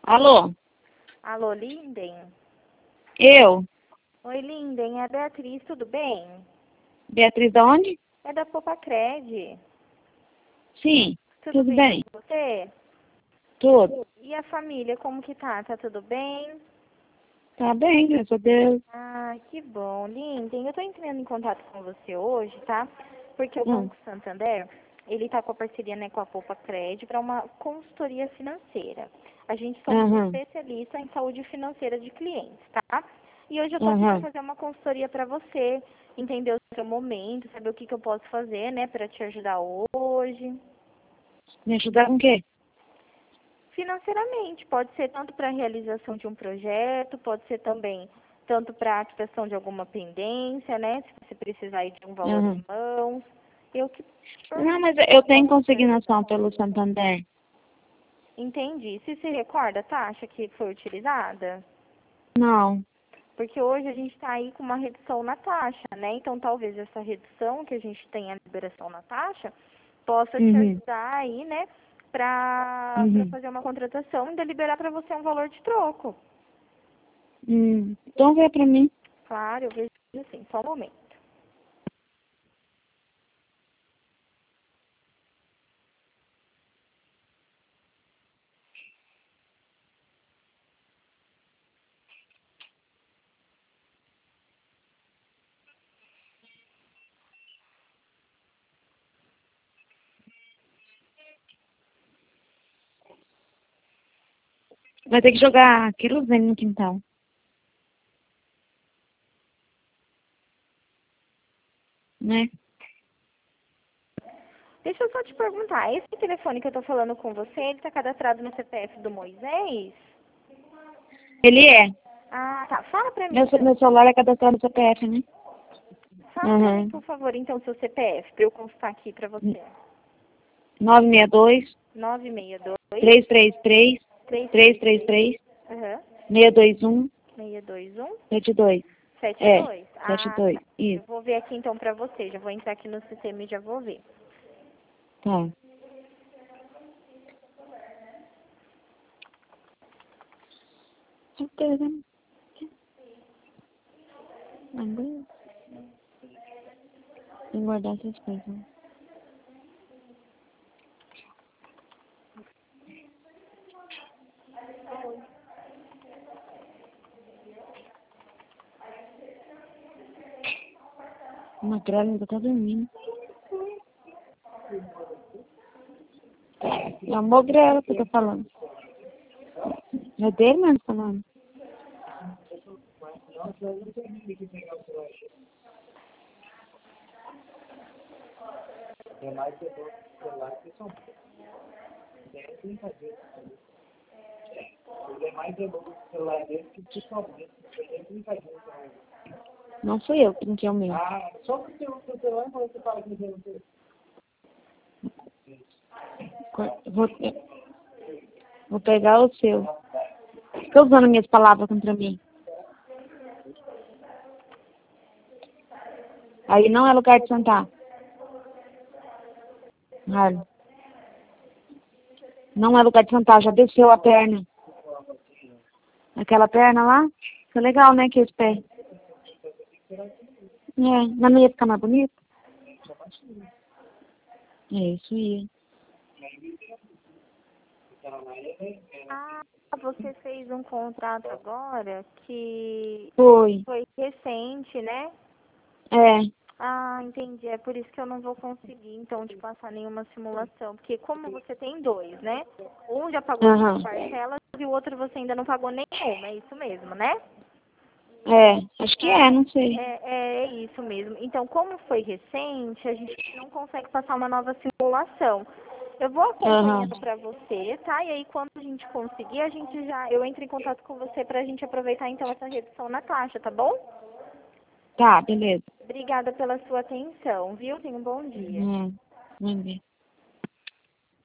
Alô? Alô, Linden? Eu? Oi, Linden, é a Beatriz, tudo bem? Beatriz da onde? É da Popacred. Sim, Tudo tudo bem bem. com você? Tudo. E a família, como que tá? Tá tudo bem? Tá bem, graças a Deus. Ah, que bom. Linden, eu tô entrando em contato com você hoje, tá? Porque o Hum. Banco Santander, ele tá com a parceria, né, com a Popacred para uma consultoria financeira. A gente somos Uhum. especialista em saúde financeira de clientes, tá? E hoje eu tô aqui para Uhum. fazer uma consultoria para você, entender o seu momento, saber o que eu posso fazer, né, para te ajudar hoje. Me ajudar com o quê? Financeiramente, pode ser tanto para a realização de um projeto, pode ser também tanto para a quitação de alguma pendência, né? Se você precisar aí de um valor Uhum. em mãos. Eu que Não, mas eu tenho consignação pelo Santander. entendi. Se recorda a taxa que foi utilizada? Não. Porque hoje a gente está aí com uma redução na taxa, né? Então talvez essa redução que a gente tem a liberação na taxa possa te Uhum. ajudar aí, né? Para Uhum. fazer uma contratação e ainda liberar para você um valor de troco. Então vê pra mim. Claro, eu vejo assim, só um momento. Vai ter que jogar querosene no quintal. Né? Deixa eu só te perguntar, esse telefone que eu tô falando com você, ele tá cadastrado no CPF do Moisés? Ele é. Ah, tá. Fala pra mim, Meu celular é cadastrado no CPF, né? fala pra mim, Uhum. por favor, então, seu CPF, pra eu constar aqui pra você. 962 962 333 333 333 aham, 621 621 72. É, 72? Ah, 72. tá. Eu Isso. vou ver aqui então pra você. Já vou entrar aqui no sistema e já vou ver. Tá. Certeza. Agora tem que guardar essas coisas. Uma grávida ainda tá dormindo. É amor grela que eu tô falando. É dele mesmo falando. Não fui eu que trinquei o meu. Vou, vou pegar o seu. Fica usando minhas palavras contra mim. Aí não é lugar de sentar. Harley. Não é lugar de sentar, já desceu a perna. Aquela perna lá, fica legal, né, que esse pé. É, mas não ia ficar mais bonito? É, isso ia. Ah, você fez um contrato agora que Foi. foi recente, né? É. Ah, entendi. É por isso que eu não vou conseguir, então, te passar nenhuma simulação. Porque como você tem dois, né? Um já pagou as Aham. parcelas e o outro você ainda não pagou nenhuma. É isso mesmo, né? É, acho que é, Ah, não sei. é isso mesmo. Então, como foi recente, a gente não consegue passar uma nova simulação. Eu vou Aham. acompanhando para você, tá? E aí, quando a gente conseguir, eu entro em contato com você para a gente aproveitar, então, essa redução na taxa, tá bom? Tá, beleza. Obrigada pela sua atenção, viu? Tenha um bom dia. Vamos ver.